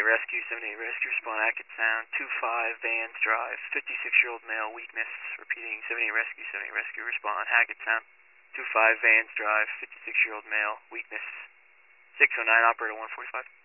Rescue, 78 Rescue, respond Atkins Sound, 25 Vans Drive, 56-year-old male, weakness, repeating 78 Rescue, respond Atkins Sound, 25 Vans Drive, 56-year-old male, weakness, 609, operator 145.